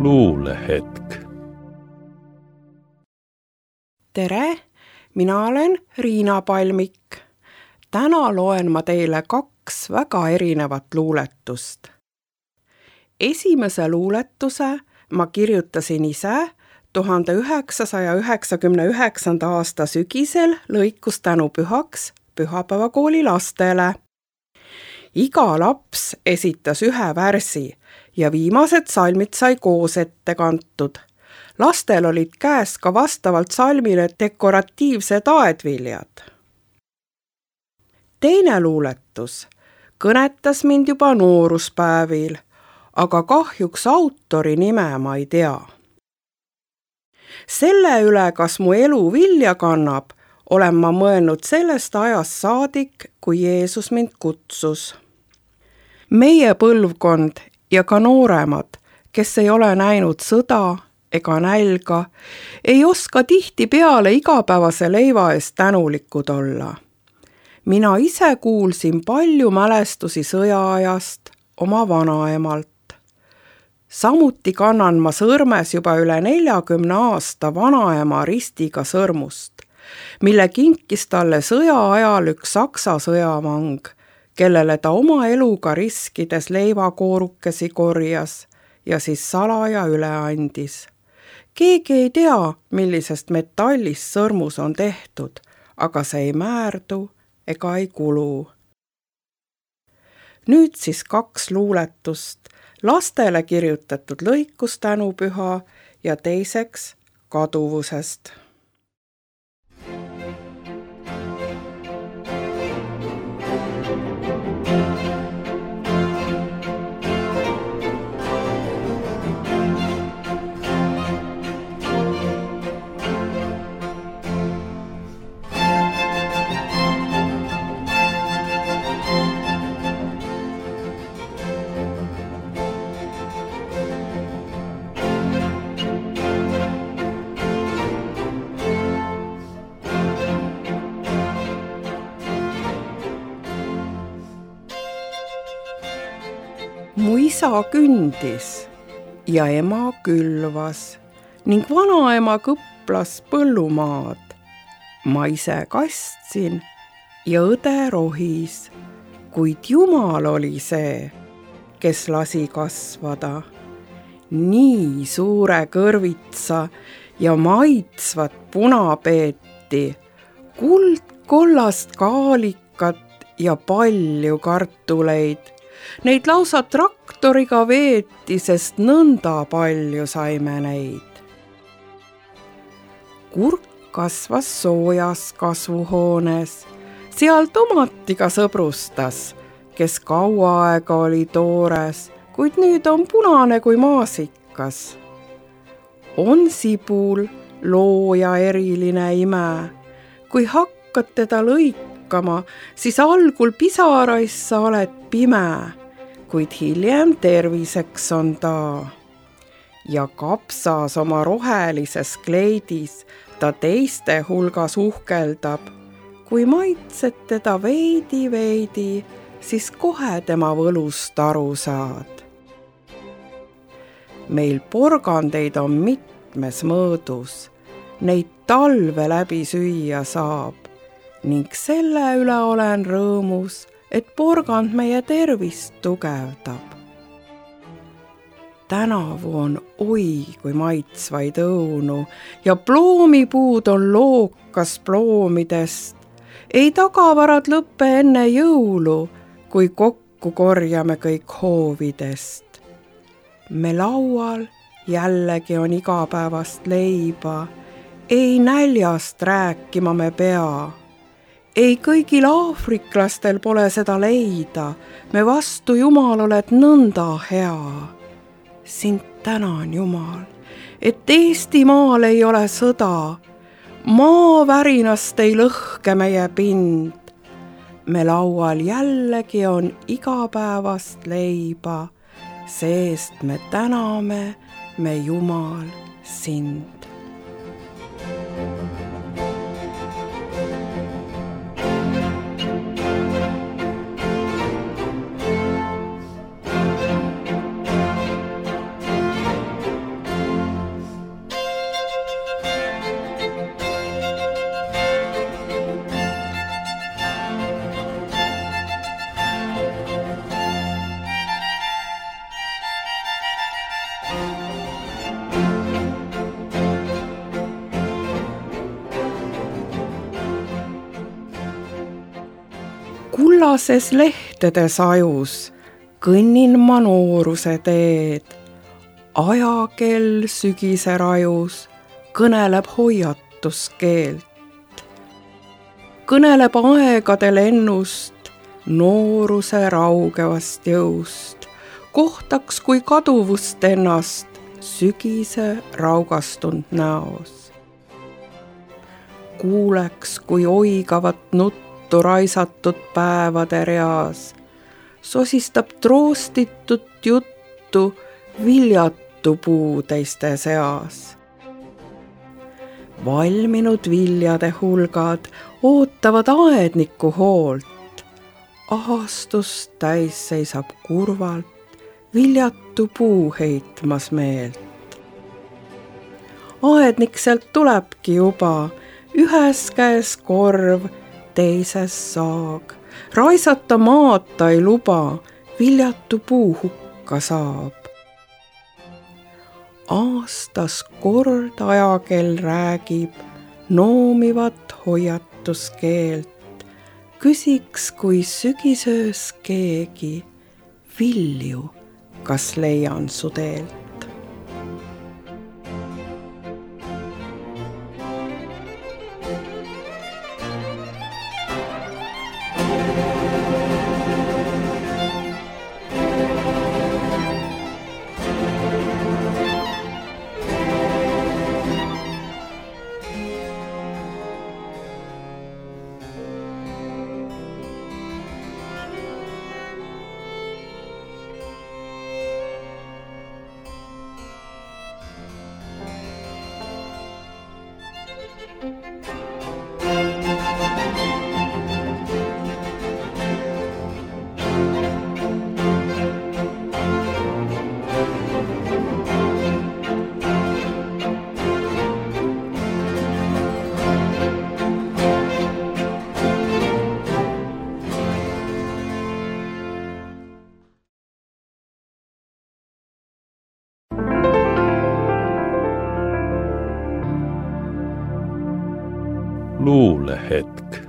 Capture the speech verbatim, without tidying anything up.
luulehetk. Tere, mina olen Riina Palmik. Täna loen ma teile kaks väga erinevat luuletust. Esimese luuletuse ma kirjutasin ise tuhande üheksasaja üheksakümne üheksanda aasta sügisel lõikustänupühaks pühapäevakooli lastele. Iga laps esitas ühe värsi ja viimased salmid sai koos ette kantud. Lastel olid käes ka vastavalt salmile dekoratiivsed aedviljad. Teine luuletus kõnetas mind juba nooruspäevil, aga kahjuks autori nime ma ei tea. Selle üle, kas mu elu vilja kannab, olen ma mõelnud sellest ajast saadik, kui Jeesus mind kutsus. Meie põlvkond ja ka nooremad, kes ei ole näinud sõda ega nälga, ei oska tihtipeale igapäevase leiva eest tänulikud olla. Mina ise kuulsin palju mälestusi sõjaajast oma vanaemalt. Samuti kannan ma sõrmes juba üle neljakümne aasta vanaema ristiga sõrmust, mille kinkis talle sõja ajal üks Saksa sõjavang, kellele ta oma eluga riskides leivakoorukesi korjas ja siis salaja üle andis. Keegi ei tea, millisest metallist sõrmus on tehtud, aga see ei määrdu ega ei kulu. Nüüd siis kaks luuletust, lastele kirjutatud lõikustänupüha ja teiseks kaduvusest. Mu isa kündis ja ema külvas ning vanaema kõplas põllumaad. Ma ise kastsin ja õde rohis, kuid Jumal oli see, kes lasi kasvada. Nii suure kõrvitsa ja maitsvat punapeeti, kuldkollast kaalikat ja palju kartuleid. Neid lausa traktoriga veeti, sest nõnda palju saime neid. Kurk kasvas soojas kasvuhoones, seal tomatiga sõbrustas, kes kaua aega oli toores, kuid nüüd on punane kui maasikas. On sibul looja eriline ime, kui hakkad teda lõikama, siis algul pisarais sa oled pime, kuid hiljem terviseks on ta. Ja kapsas oma rohelises kleidis ta teiste hulgas uhkeldab. Kui maitsed teda veidi-veidi, siis kohe tema võlust aru saad. Meil porgandeid on mitmes mõõdus, neid talve läbi süüa saab ning selle üle olen rõõmus, et porgand meie tervist tugevdab. Tänavu on oi kui maitsvaid õunu ja ploomipuud on lookas ploomidest. Ei tagavarad lõppe enne jõulu, kui kokku korjame kõik hoovidest. Me laual jällegi on igapäevast leiba, ei näljast rääkima me pea. Ei kõigil aafriklastel pole seda leida, me vastu Jumal oled nõnda hea. Sind tänan, Jumal, et Eestimaal ei ole sõda, maavärinast ei lõhke meie pind. Me laual jällegi on igapäevast leiba, seest me täname, me Jumal, sind. elases lehtede sajus, kõnnin ma nooruse teed. Ajakell sügise rajus kõneleb hoiatuskeelt. Kõneleb aegade lennust, nooruse raugevast jõust, kohtaks kui kaduvust ennast sügise raugastunud näos. Kuuleks, kui oigavat nuttu raisatud päevade reas, sosistab troostitut juttu viljatu puu teiste seas. Valminud viljade hulgad ootavad aedniku hoolt, ahastust täis seisab kurvalt viljatu puu heitmas meelt. Aednik sealt tulebki juba, ühes käes korv, teises saag. Raisata maad ta ei luba, viljatu puu hukka saab. Aastas kord ajakell räägib noomivat hoiatuskeelt. Küsiks, kui sügisöös keegi vilju, kas leian su teelt. Luulehetk.